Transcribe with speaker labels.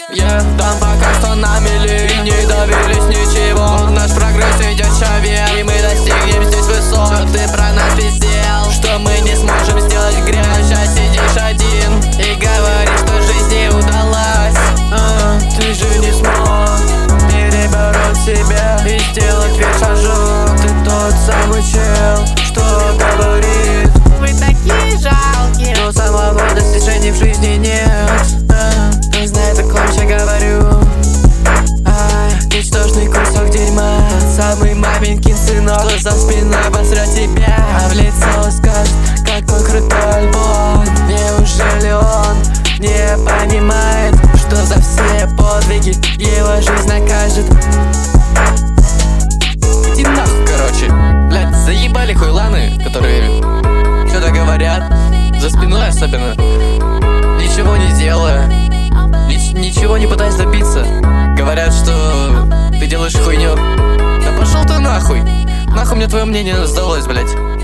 Speaker 1: Там пока что на мели и не добились ничего. Наш прогресс идет вверх, и мы достигнем здесь высот. Что ты про нас пиздел, что мы не сможем сделать грязь. Сейчас сидишь один и говоришь, что жизнь не удалась. Ты же не смог перебороть себя и сделать весь шажок. Ты тот самый чел, что говорит:
Speaker 2: вы такие жалкие,
Speaker 1: но самого достижений в жизни нет. Кто знает, о ком я говорю. Ничтожный кусок дерьма, тот самый маменькин сынок, что за спиной посрет тебя, а в лицо скажет, какой крутой альбом. Неужели он не понимает, что за все подвиги его жизнь накажет? Иди нахуй, короче. Блядь, заебали хуйланы, которые что-то говорят, за спиной особенно, ничего не делая, ничего не пытаясь добиться. Говорят, что ты делаешь хуйню. Да пошел ты нахуй. Нахуй мне твое мнение сдалось, блядь.